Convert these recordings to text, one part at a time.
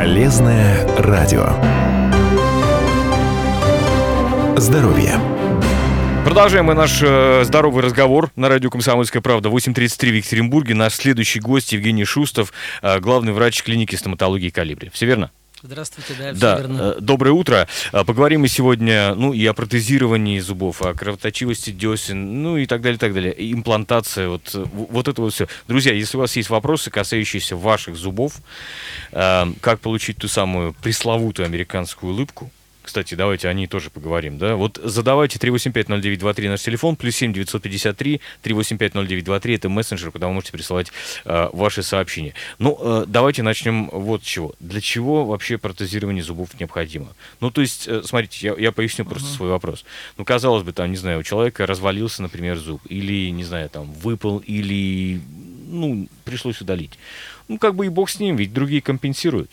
Полезное радио. Здоровье. Продолжаем мы наш здоровый разговор на радио «Комсомольская правда». 8:33 в Екатеринбурге. Наш следующий гость Евгений Шустов, главный врач клиники стоматологии «Колибри». Все верно? Здравствуйте, да, все Да, верно. доброе утро. Поговорим мы сегодня, и о протезировании зубов, о кровоточивости десен, и так далее, так далее. Имплантация, вот это вот все. Друзья, если у вас есть вопросы, касающиеся ваших зубов, как получить ту самую пресловутую американскую улыбку, кстати, давайте о ней тоже поговорим, да? Вот задавайте 3850923 наш телефон, +7 953 3850923, это мессенджер, куда вы можете присылать ваши сообщения. Давайте начнем вот с чего. Для чего вообще протезирование зубов необходимо? То есть, смотрите, я поясню просто свой вопрос. Казалось бы, там, не знаю, у человека развалился, например, зуб, или, не знаю, там, выпал, или, пришлось удалить. Как бы и бог с ним, ведь другие компенсируют.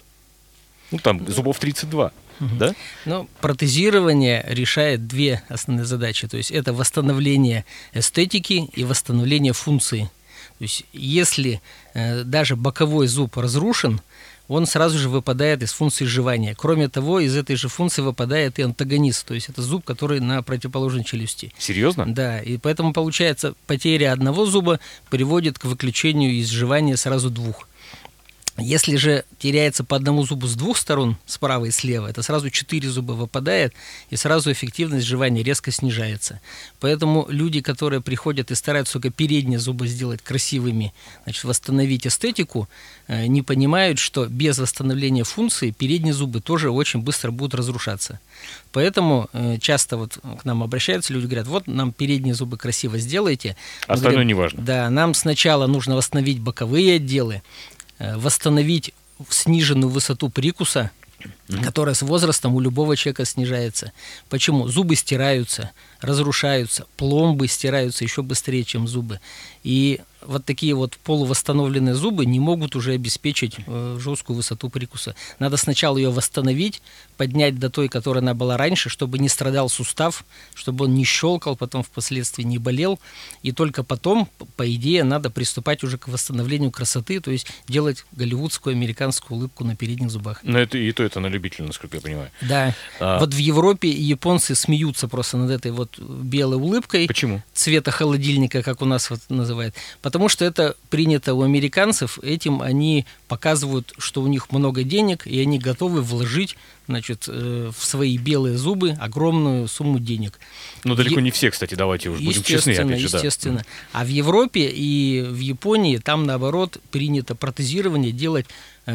Зубов 32. Да? Протезирование решает две основные задачи. То есть это восстановление эстетики и восстановление функции. То есть если даже боковой зуб разрушен, он сразу же выпадает из функции жевания. Кроме того, из этой же функции выпадает и антагонист, то есть это зуб, который на противоположной челюсти. Серьезно? Да, и поэтому получается, потеря одного зуба приводит к выключению из жевания сразу двух. Если же теряется по одному зубу с двух сторон, справа и слева, это сразу 4 зуба выпадает, и сразу эффективность жевания резко снижается. Поэтому люди, которые приходят и стараются только передние зубы сделать красивыми, восстановить эстетику, не понимают, что без восстановления функции передние зубы тоже очень быстро будут разрушаться. Поэтому часто к нам обращаются люди, говорят, нам передние зубы красиво сделайте. Остальное не важно. Да, нам сначала нужно восстановить боковые отделы, восстановить сниженную высоту прикуса, которая с возрастом у любого человека снижается. Почему? Зубы стираются, разрушаются, пломбы стираются еще быстрее, чем зубы. И вот такие вот полувосстановленные зубы не могут уже обеспечить жесткую высоту прикуса. Надо сначала ее восстановить, поднять до той, которая она была раньше, чтобы не страдал сустав, чтобы он не щелкал, потом впоследствии не болел. И только потом, по идее, надо приступать уже к восстановлению красоты, то есть делать голливудскую американскую улыбку на передних зубах. Но это на любителя, насколько я понимаю. Да. Вот в Европе японцы смеются просто над этой вот белой улыбкой. Почему? Цвета холодильника, как у нас называют. Потому что это принято у американцев. Этим они показывают, что у них много денег, и они готовы вложить в свои белые зубы огромную сумму денег. Далеко не все, кстати, давайте уж будем честны. Опять же, естественно. Да. А в Европе и в Японии там, наоборот, принято протезирование делать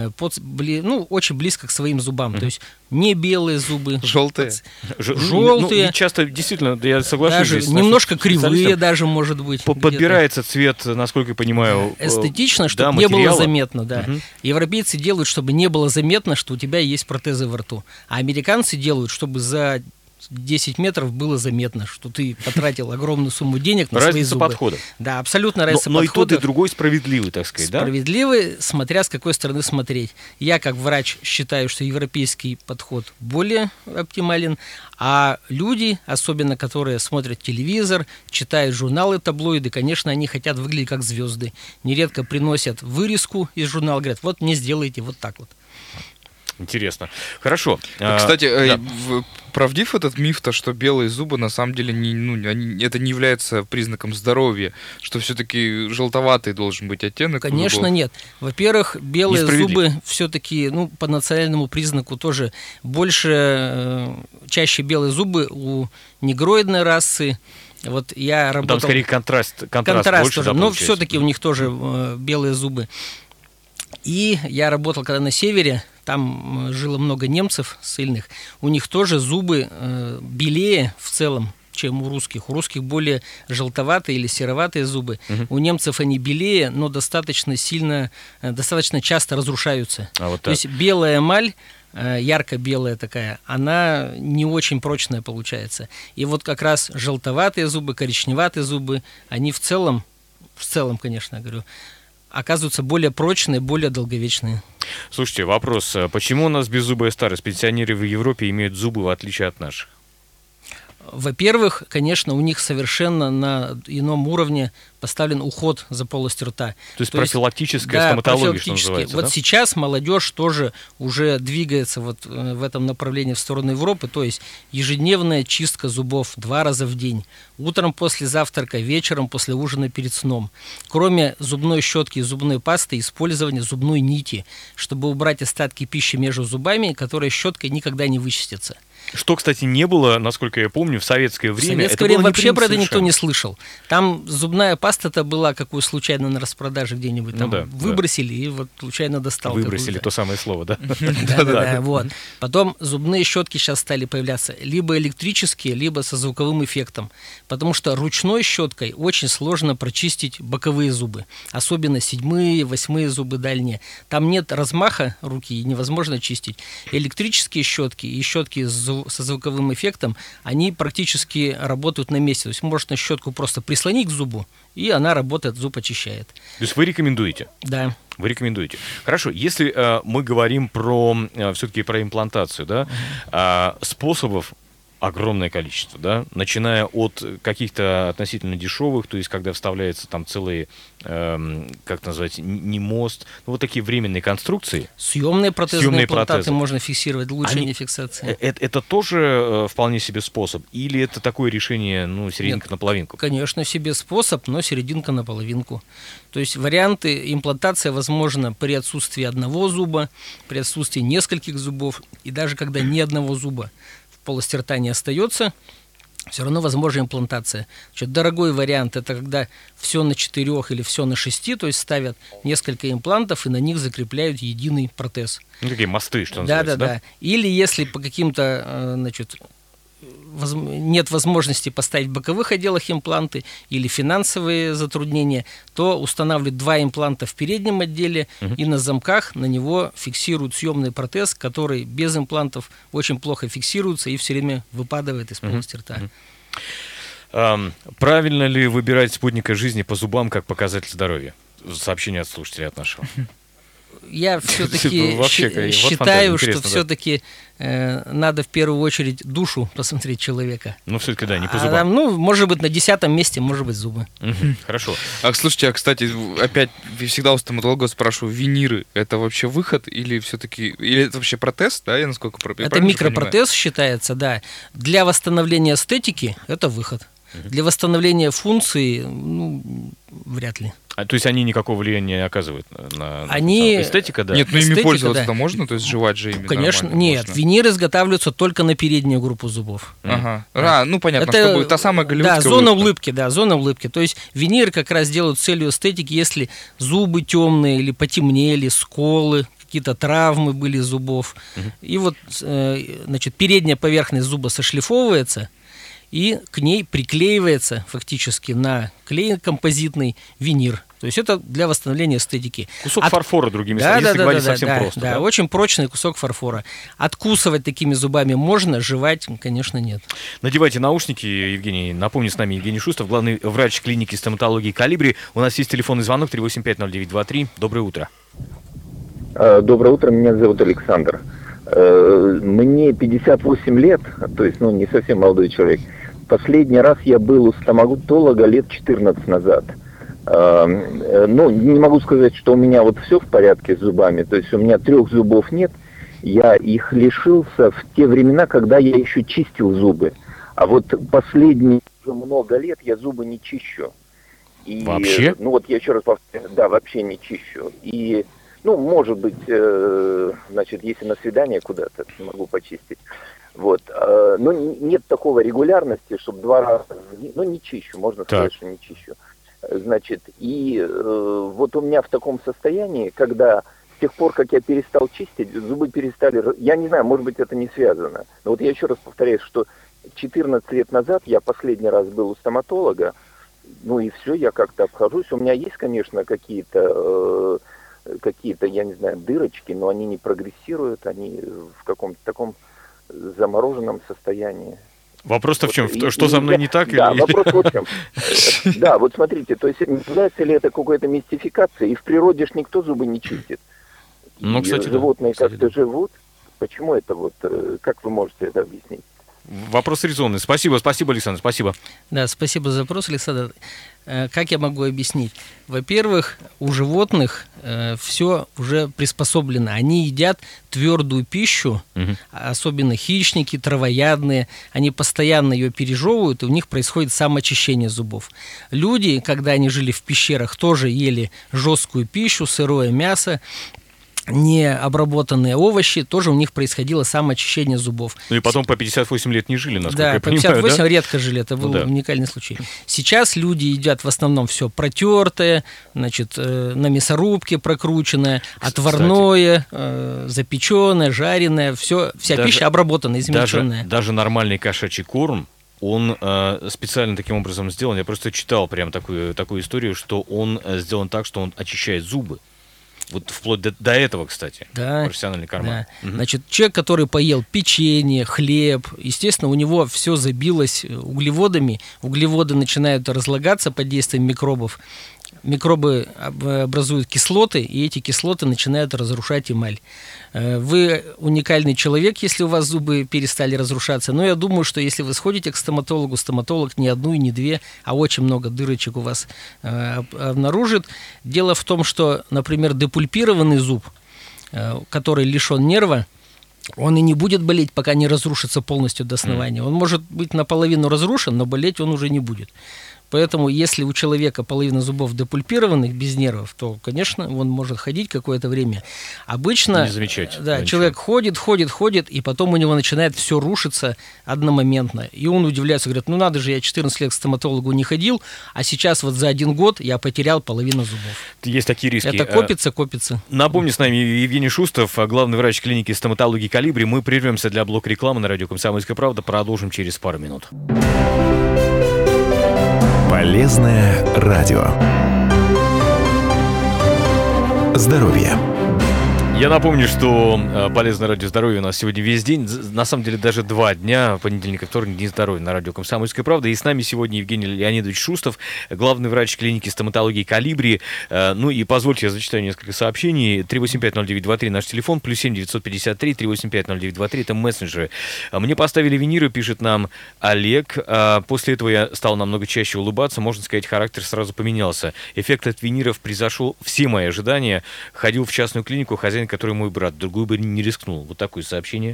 очень близко к своим зубам. То есть не белые зубы. Желтые. Желтые. Часто, действительно, я соглашусь. Даже немножко кривые даже, может быть. Подбирается цвет, насколько я понимаю. Эстетично, чтобы не было заметно. Да. Европейцы делают, чтобы не было заметно, что у тебя есть протезы во рту. А американцы делают, чтобы за 10 метров было заметно, что ты потратил огромную сумму денег на свои зубы. Разница подходов. Да, абсолютно разница подходов. Но и тот, и другой справедливый, так сказать, да? Справедливый, смотря с какой стороны смотреть. Я, как врач, считаю, что европейский подход более оптимален, а люди, особенно которые смотрят телевизор, читают журналы, таблоиды, конечно, они хотят выглядеть как звезды. Нередко приносят вырезку из журнала, говорят, мне сделайте вот так вот. Интересно. Хорошо. Кстати, правдив этот миф, что белые зубы на самом деле это не является признаком здоровья, что все-таки желтоватый должен быть оттенок? Конечно, нет. Во-первых, белые зубы все-таки по национальному признаку тоже чаще белые зубы у негроидной расы. Вот я работал... Там скорее контраст больше, тоже, но все-таки у них тоже белые зубы. И я работал когда на севере, там жило много немцев ссыльных, у них тоже зубы белее в целом, чем у русских. У русских более желтоватые или сероватые зубы. У немцев они белее, но достаточно часто разрушаются. То есть белая эмаль, ярко-белая такая, она не очень прочная получается. И вот как раз желтоватые зубы, коричневатые зубы, они в целом, конечно, я говорю, оказываются более прочные, более долговечные. Слушайте, вопрос. Почему у нас беззубая старость? Пенсионеры в Европе имеют зубы, в отличие от наших. во-первых, конечно, у них совершенно на ином уровне поставлен уход за полостью рта. То есть профилактическая стоматология, что называется. Вот сейчас молодежь тоже уже двигается вот в этом направлении в сторону Европы, то есть ежедневная чистка зубов 2 раза в день. Утром после завтрака, вечером после ужина перед сном. Кроме зубной щетки и зубной пасты, использование зубной нити, чтобы убрать остатки пищи между зубами, которая щеткой никогда не вычистится. Что, кстати, не было, насколько я помню, в советское время. В советское время вообще про это никто не слышал. Там зубная паста-то была, какую случайно на распродаже где-нибудь там выбросили, и вот случайно достал. Выбросили, то самое слово, да? Да, вот. Потом зубные щетки сейчас стали появляться либо электрические, либо со звуковым эффектом. Потому что ручной щеткой очень сложно прочистить боковые зубы. Особенно 7-е, 8-е зубы дальние. Там нет размаха руки, и невозможно чистить. Электрические щетки и щетки со звуковым эффектом, они практически работают на месте. То есть можно щетку просто прислонить к зубу, и она работает, зуб очищает. То есть вы рекомендуете? Да. Вы рекомендуете. Хорошо, если мы говорим все-таки про имплантацию, да, способов огромное количество, да, начиная от каких-то относительно дешевых, то есть когда вставляется там целые, как назвать, не мост, ну, вот такие временные конструкции. Съемные протезные имплантаты можно фиксировать, улучшение фиксации. Это тоже вполне себе способ? Или это такое решение, ну, серединка на половинку? Конечно, себе способ, но серединка на половинку. То есть варианты имплантации возможно при отсутствии одного зуба, при отсутствии нескольких зубов, и даже когда ни одного зуба в полости рта не остается, все равно возможна имплантация. Значит, дорогой вариант – это когда все на 4 или все на 6, то есть ставят несколько имплантов и на них закрепляют единый протез. Ну, такие мосты, что называется, да? Или если по каким-то, значит, нет возможности поставить в боковых отделах импланты или финансовые затруднения, то устанавливают 2 импланта в переднем отделе и на замках на него фиксируют съемный протез, который без имплантов очень плохо фиксируется и все время выпадает из полости рта. Правильно ли выбирать спутника жизни по зубам как показатель здоровья? Сообщение от слушателя от нашего. Я все-таки считаю, что все-таки надо в первую очередь душу посмотреть человека. Ну, все-таки да, не по зубам. Там, ну, может быть, на 10-м месте, может быть, зубы. Хорошо. Слушайте, кстати, опять всегда у стоматолога спрашиваю, виниры — это вообще выход или все-таки, или это вообще протез, да, я насколько это микропротез считается, да. Для восстановления эстетики это выход. Для восстановления функции, ну, вряд ли. То есть они никакого влияния не оказывают на эстетика, да? Нет, ну ими пользоваться-то можно, то есть жевать же ими. Конечно, нет. Можно. Виниры изготавливаются только на переднюю группу зубов. Ага. Ну понятно, это, чтобы та самая голливудская зона улыбки, да, зона улыбки. То есть виниры как раз делают целью эстетики, если зубы темные или потемнели, сколы, какие-то травмы были зубов. И вот, значит, передняя поверхность зуба сошлифовывается, и к ней приклеивается фактически на клей композитный винир. То есть это для восстановления эстетики. Кусок фарфора, другими словами, если говорить совсем просто. Да, очень прочный кусок фарфора. Откусывать такими зубами можно, жевать, конечно, нет. Надевайте наушники, Евгений. Напомню, с нами Евгений Шустов, главный врач клиники стоматологии «Колибри». У нас есть телефонный звонок 3850923. Доброе утро. Доброе утро, меня зовут Александр. Мне 58 лет, то есть, не совсем молодой человек. Последний раз я был у стоматолога лет 14 назад. Не могу сказать, что у меня вот все в порядке с зубами, то есть у меня 3 зубов нет. Я их лишился в те времена, когда я еще чистил зубы. А вот последние уже много лет я зубы не чищу. И, вообще? Я еще раз повторяю, да, вообще не чищу. И, может быть, если на свидание куда-то могу почистить. Вот. Но нет такого регулярности, чтобы 2 раза, не чищу, можно сказать, что не чищу. Значит, и вот у меня в таком состоянии, когда с тех пор, как я перестал чистить, зубы перестали, я не знаю, может быть, это не связано. Но вот я еще раз повторяю, что 14 лет назад я последний раз был у стоматолога, и все, я как-то обхожусь. У меня есть, конечно, какие-то, я не знаю, дырочки, но они не прогрессируют, они в каком-то таком замороженном состоянии. Вопрос-то в чем? Что со мной не так? Да, вопрос вот в чем. Да, вот смотрите, то есть является ли это какой-то мистификацией? И в природе ж никто зубы не чистит. Кстати, животные как-то живут. Почему это как вы можете это объяснить? Вопрос резонный. Спасибо, Александр, спасибо. Да, спасибо за вопрос, Александр. Как я могу объяснить? Во-первых, у животных все уже приспособлено. Они едят твердую пищу, особенно хищники, травоядные. Они постоянно ее пережевывают, и у них происходит самоочищение зубов. Люди, когда они жили в пещерах, тоже ели жесткую пищу, сырое мясо, необработанные овощи, тоже у них происходило самоочищение зубов. Ну и потом по 58 лет не жили, насколько я по понимаю, 58 да? редко жили, это был уникальный случай. Сейчас люди едят в основном все протертое, значит, на мясорубке прокрученное, отварное, запеченное, жареное, вся пища обработанная, измельченная. Даже нормальный кошачий корм, он специально таким образом сделан. Я просто читал прям такую историю, что он сделан так, что он очищает зубы. Вот вплоть до этого, кстати, профессиональный карман. Да. Значит, человек, который поел печенье, хлеб, естественно, у него все забилось углеводами. Углеводы начинают разлагаться под действием микробов. Микробы образуют кислоты, и эти кислоты начинают разрушать эмаль. Вы уникальный человек, если у вас зубы перестали разрушаться. Но я думаю, что если вы сходите к стоматологу, стоматолог не одну и не две, а очень много дырочек у вас обнаружит. Дело в том, что, например, депульпированный зуб, который лишен нерва, он и не будет болеть, пока не разрушится полностью до основания. Он может быть наполовину разрушен, но болеть он уже не будет. Поэтому, если у человека половина зубов депульпированных, без нервов, то, конечно, он может ходить какое-то время. Обычно человек ходит, и потом у него начинает все рушиться одномоментно. И он удивляется, говорит, ну надо же, я 14 лет к стоматологу не ходил, а сейчас вот за 1 год я потерял половину зубов. Есть такие риски. Это копится. Напомню, с нами Евгений Шустов, главный врач клиники стоматологии «Колибри». Мы прервемся для блока рекламы на радио «Комсомольская правда». Продолжим через пару минут. Полезное радио. Здоровье. Я напомню, что полезное радио «Здоровье» у нас сегодня весь день, на самом деле даже 2 дня, понедельник и вторник, день здоровья на радио «Комсомольская правда». И с нами сегодня Евгений Леонидович Шустов, главный врач клиники стоматологии «Колибри». Ну и позвольте, я зачитаю несколько сообщений. 3850923 наш телефон, +7 953 3850923, это мессенджеры. Мне поставили виниры, пишет нам Олег. После этого я стал намного чаще улыбаться, можно сказать, характер сразу поменялся. Эффект от виниров превзошел все мои ожидания. Ходил в частную клинику, хозяин, который мой брат, другой бы не рискнул. Вот такое сообщение.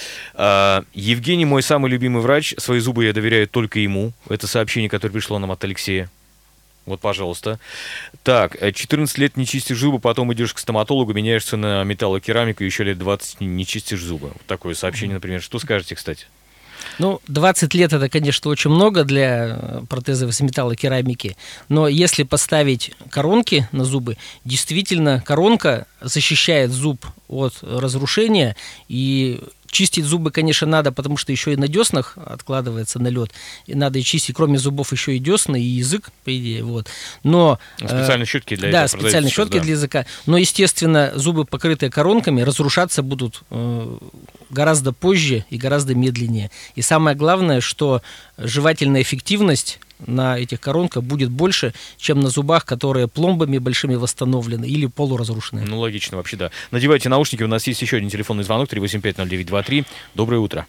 Евгений, мой самый любимый врач. Свои зубы я доверяю только ему. Это сообщение, которое пришло нам от Алексея. Вот, пожалуйста. Так, 14 лет не чистишь зубы, потом идешь к стоматологу, меняешься на металлокерамику, еще лет 20 не чистишь зубы. Вот такое сообщение, например. Что скажете, кстати? Ну, 20 лет это, конечно, очень много для протезов из металлокерамики, но если поставить коронки на зубы, действительно коронка защищает зуб от разрушения, и чистить зубы, конечно, надо, потому что еще и на деснах откладывается налет, и надо и чистить, кроме зубов, еще и десны, и язык, по идее, вот. Но специальные щетки для этого. Да, специальные щетки для языка. Но, естественно, зубы, покрытые коронками, разрушаться будут гораздо позже и гораздо медленнее. И самое главное, что жевательная эффективность на этих коронках будет больше, чем на зубах, которые пломбами большими восстановлены или полуразрушены. Ну, логично вообще, да. Надевайте наушники, у нас есть еще один телефонный звонок, 3850923. Доброе утро.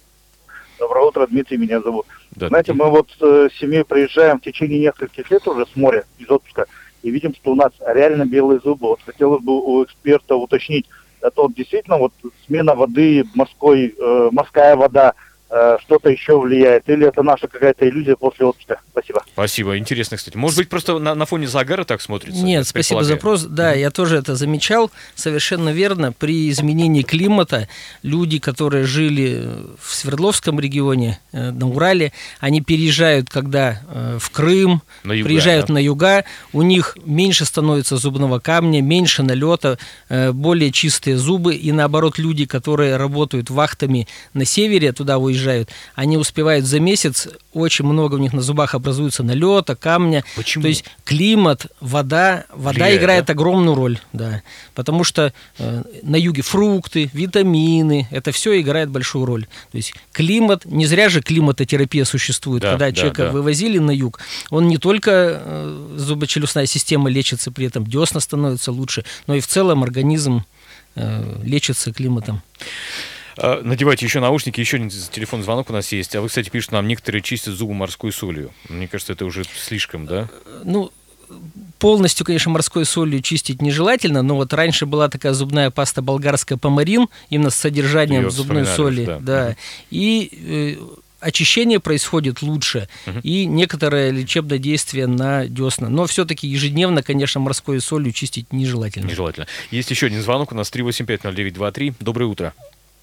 Доброе утро, Дмитрий меня зовут. Да, знаете, мы вот с семьей приезжаем в течение нескольких лет уже с моря, из отпуска, и видим, что у нас реально белые зубы. Вот хотелось бы у эксперта уточнить, это вот действительно вот смена воды, морская вода, что-то еще влияет, или это наша какая-то иллюзия после отпуска? Спасибо. Спасибо, интересно, кстати. Может быть, просто на фоне загара так смотрится? Нет, спасибо за вопрос. Да, я тоже это замечал. Совершенно верно. При изменении климата люди, которые жили в Свердловском регионе, на Урале, они переезжают, когда в Крым, приезжают на юга, у них меньше становится зубного камня, меньше налета, более чистые зубы, и наоборот, люди, которые работают вахтами на севере, туда уезжают, они успевают за месяц, очень много у них на зубах образуется налета, камня. Почему? То есть климат, вода влияет, играет огромную роль, да, потому что на юге фрукты, витамины, это все играет большую роль. То есть климат, не зря же климатотерапия существует, когда человека вывозили на юг, он не только зубочелюстная система лечится, при этом десна становятся лучше, но и в целом организм лечится климатом. Надевайте еще наушники, еще один телефонный звонок у нас есть. А вы, кстати, пишете нам, некоторые чистят зубы морской солью. Мне кажется, это уже слишком, да? Ну, полностью, конечно, морской солью чистить нежелательно, но вот раньше была такая зубная паста болгарская Помарин, именно с содержанием Её зубной соли. уже, Да. И очищение происходит лучше, и некоторое лечебное действие на десна. Но все-таки ежедневно, конечно, морской солью чистить нежелательно. Нежелательно. Есть еще один звонок у нас, 3850923. Доброе утро.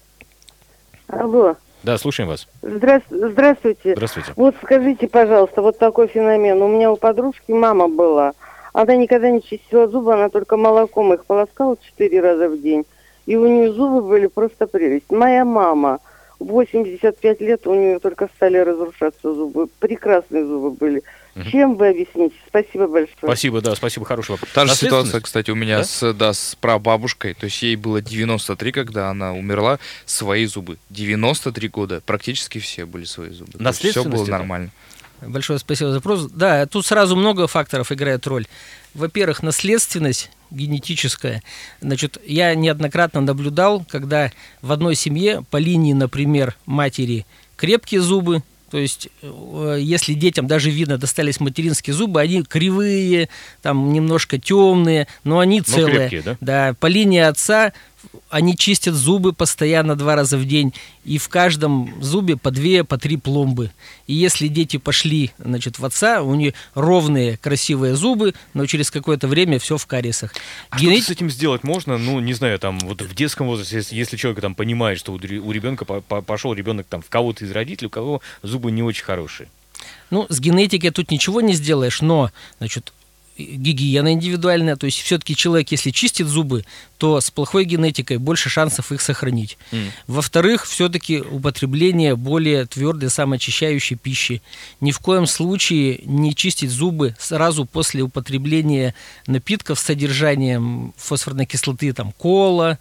Алло. Да, слушаем вас. Здравствуйте. Здравствуйте. Вот скажите, пожалуйста, вот такой феномен. У меня у подружки мама была. Она никогда не чистила зубы, она только молоком их полоскала 4 раза в день. И у нее зубы были просто прелесть. Моя мама, 85 лет, у нее только стали разрушаться зубы. Прекрасные зубы были. Чем вы объясните? Спасибо большое. Спасибо, да, спасибо, хороший вопрос. Та же Наследственность? ситуация, кстати, у меня Да? с прабабушкой. То есть ей было 93, когда она умерла, свои зубы. 93 года. Практически все были свои зубы. Все Наследственность было это? нормально. Большое спасибо за вопрос. Да, тут сразу много факторов играет роль. Во-первых, наследственность генетическая. Значит, я неоднократно наблюдал, когда в одной семье по линии, например, матери крепкие зубы, то есть, если детям даже видно достались материнские зубы, они кривые, там немножко темные, но они целые. крепкие, да? Да, по линии отца они чистят зубы постоянно 2 раза в день, и в каждом зубе по 2, по 3 пломбы. И если дети пошли, значит, в отца, у них ровные, красивые зубы, но через какое-то время все в кариесах. А что с этим сделать можно? Ну, не знаю, там, вот в детском возрасте, если человек там понимает, что у ребенка пошел ребенок там в кого-то из родителей, у кого зубы не очень хорошие. Ну, с генетикой тут ничего не сделаешь, но, значит, гигиена индивидуальная, то есть все-таки человек, если чистит зубы, то с плохой генетикой больше шансов их сохранить. Во-вторых, все-таки употребление более твердой самоочищающей пищи. Ни в коем случае не чистить зубы сразу после употребления напитков с содержанием фосфорной кислоты, там, кола.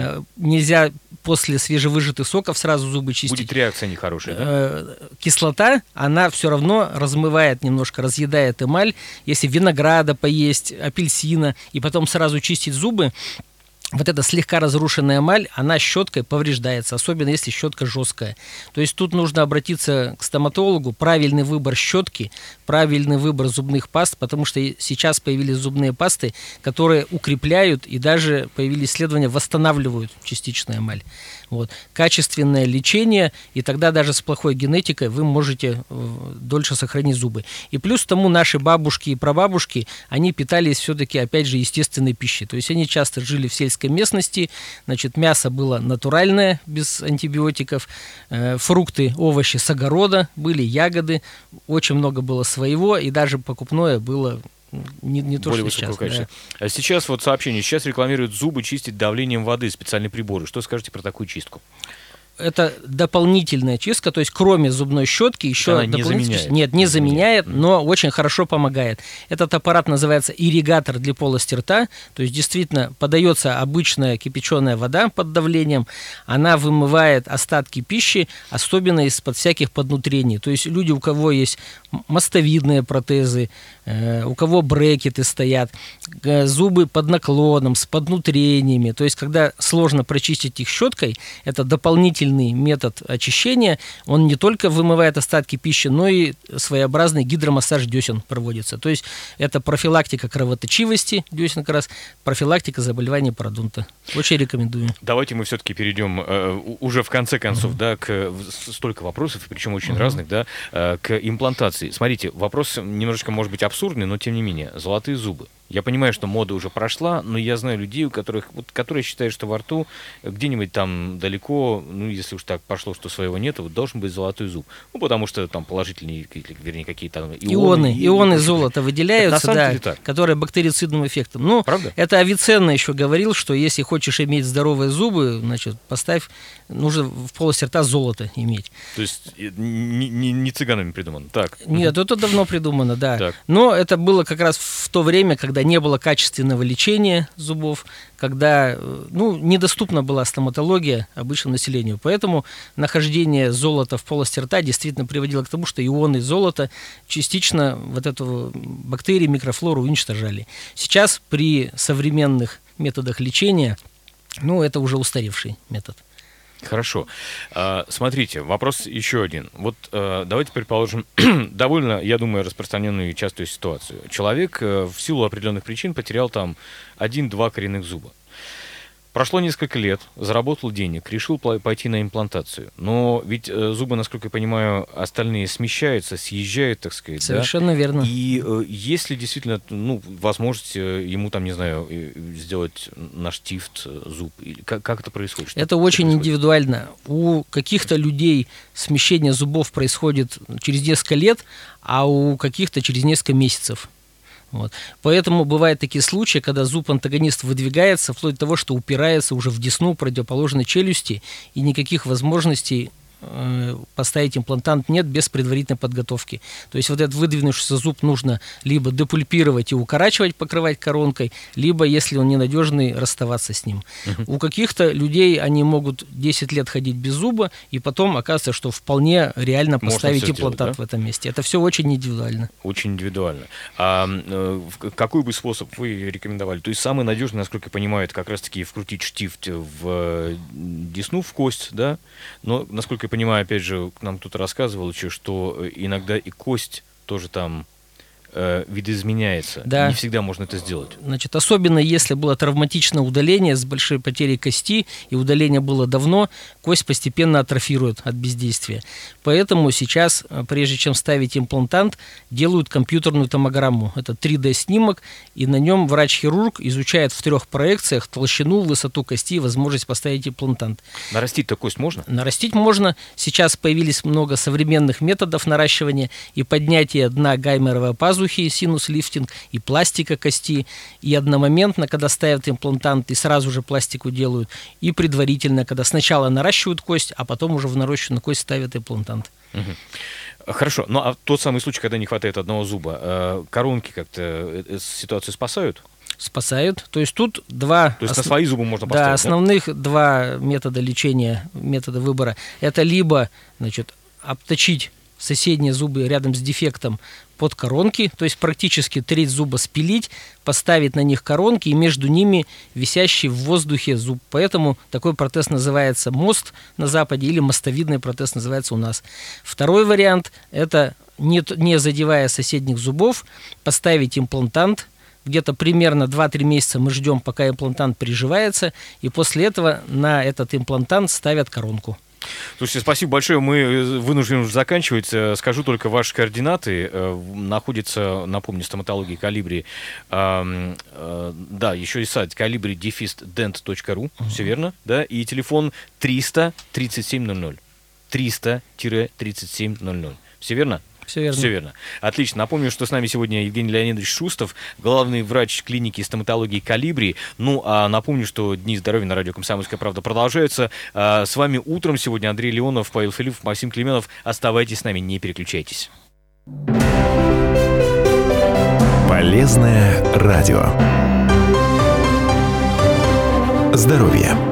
Нельзя после свежевыжатых соков сразу зубы чистить. Будет реакция нехорошая, да? Кислота, она все равно размывает немножко, разъедает эмаль. Если винограда поесть, апельсина, и потом сразу чистить зубы, вот эта слегка разрушенная эмаль, она щеткой повреждается, особенно если щетка жесткая. То есть тут нужно обратиться к стоматологу, правильный выбор щетки, правильный выбор зубных паст, потому что сейчас появились зубные пасты, которые укрепляют, и даже появились исследования, восстанавливают частично эмаль. Вот. Качественное лечение, и тогда даже с плохой генетикой вы можете дольше сохранить зубы. И плюс к тому наши бабушки и прабабушки, они питались все-таки, опять же, естественной пищей. То есть они часто жили в сельской местности, значит, мясо было натуральное, без антибиотиков, фрукты, овощи с огорода были, ягоды, очень много было своего, и даже покупное было не то, более что высокого сейчас. качества. Да. А сейчас вот сообщение. Сейчас рекламируют зубы чистить давлением воды, специальные приборы. Что скажете про такую чистку? Это дополнительная чистка, то есть кроме зубной щетки еще она не заменяет. Нет, не заменяет, но очень хорошо помогает. Этот аппарат называется ирригатор для полости рта, то есть действительно подается обычная кипяченая вода под давлением, она вымывает остатки пищи, особенно из-под всяких поднутрений. То есть люди, у кого есть мостовидные протезы, у кого брекеты стоят, зубы под наклоном, с поднутрениями, то есть когда сложно прочистить их щеткой, это дополнительный метод очищения, он не только вымывает остатки пищи, но и своеобразный гидромассаж десен проводится. То есть это профилактика кровоточивости десен, как раз профилактика заболеваний пародонта. Очень рекомендую. Давайте мы все-таки перейдем уже в конце концов, да, к столько вопросов, причем очень разных, да, к имплантации. Смотрите, вопрос немножечко может быть абсурдный, но тем не менее, золотые зубы. Я понимаю, что мода уже прошла, но я знаю людей, которые считают, что во рту где-нибудь там далеко, ну, если уж так пошло, что своего нет, вот должен быть золотой зуб. Ну, потому что там положительные, вернее, какие-то ионы золота выделяются, это на самом деле так? которые бактерицидным эффектом. Ну, правда? Это Авиценна еще говорил, что если хочешь иметь здоровые зубы, значит, нужно в полости рта золото иметь. То есть не цыганами придумано. Так. Нет, это давно придумано, да. Так. Но это было как раз в то время, когда не было качественного лечения зубов, когда недоступна была стоматология обычному населению. Поэтому нахождение золота в полости рта действительно приводило к тому, что ионы золота частично вот эту бактерии, микрофлору уничтожали. Сейчас при современных методах лечения, это уже устаревший метод. Хорошо. Смотрите, вопрос еще один. Вот давайте предположим довольно, я думаю, распространенную и частую ситуацию. Человек в силу определенных причин потерял там 1-2 коренных зуба. Прошло несколько лет, заработал денег, решил пойти на имплантацию. Но ведь зубы, насколько я понимаю, остальные смещаются, съезжают, так сказать. Совершенно верно. И есть ли действительно возможность ему там, не знаю, сделать на штифт зуб? Или как это происходит? Это очень индивидуально. У каких-то людей смещение зубов происходит через несколько лет, а у каких-то через несколько месяцев. Вот. Поэтому бывают такие случаи, когда зуб-антагонист выдвигается, вплоть до того, что упирается уже в десну противоположной челюсти, и никаких возможностей поставить имплантант нет без предварительной подготовки. То есть вот этот выдвинувшийся зуб нужно либо депульпировать и укорачивать, покрывать коронкой, либо, если он ненадежный, расставаться с ним. У каких-то людей они могут 10 лет ходить без зуба, и потом оказывается, что вполне реально поставить имплантант в этом месте. Это все очень индивидуально. Очень индивидуально. А какой бы способ вы рекомендовали? То есть самый надежный, насколько я понимаю, это как раз-таки вкрутить штифт в десну, в кость, да? Но, насколько я понимаю, опять же, нам тут рассказывал еще, что иногда и кость тоже там видоизменяется. Да. Не всегда можно это сделать. Значит, особенно если было травматичное удаление с большой потерей кости, и удаление было давно, кость постепенно атрофирует от бездействия. Поэтому сейчас, прежде чем ставить имплантант, делают компьютерную томограмму. Это 3D-снимок, и на нем врач-хирург изучает в 3 проекциях толщину, высоту кости и возможность поставить имплантант. Нарастить-то кость можно? Нарастить можно. Сейчас появились много современных методов наращивания и поднятия дна гайморовой пазухи, синус-лифтинг, и пластика кости, и одномоментно, когда ставят имплантант, и сразу же пластику делают, и предварительно, когда сначала наращивают кость, а потом уже в наращенную кость ставят имплантант. Хорошо, ну а тот самый случай, когда не хватает одного зуба, коронки как-то ситуацию спасают? Спасают. То есть тут два... То есть на свои зубы можно поставить, да? Основных два метода лечения, метода выбора. Это либо, значит, обточить соседние зубы рядом с дефектом под коронки, то есть практически треть зуба спилить, поставить на них коронки и между ними висящий в воздухе зуб. Поэтому такой протез называется мост на Западе, или мостовидный протез называется у нас. Второй вариант – это, не задевая соседних зубов, поставить имплантант. Где-то примерно 2-3 месяца мы ждем, пока имплантант приживается, и после этого на этот имплантант ставят коронку. Слушайте, спасибо большое. Мы вынуждены уже заканчивать. Скажу только ваши координаты. Находится, напомню, стоматология Колибри. Да, еще и сайт colibri-dent.ru. Все верно, да? И телефон 300-3700. 300-3700. Все верно? Все верно. Все верно. Отлично. Напомню, что с нами сегодня Евгений Леонидович Шустов, главный врач клиники стоматологии «Колибри». Ну, а напомню, что Дни здоровья на радио «Комсомольская правда» продолжаются. С вами утром сегодня Андрей Леонов, Павел Филиппов, Максим Клименов. Оставайтесь с нами, не переключайтесь. Полезное радио. Здоровье.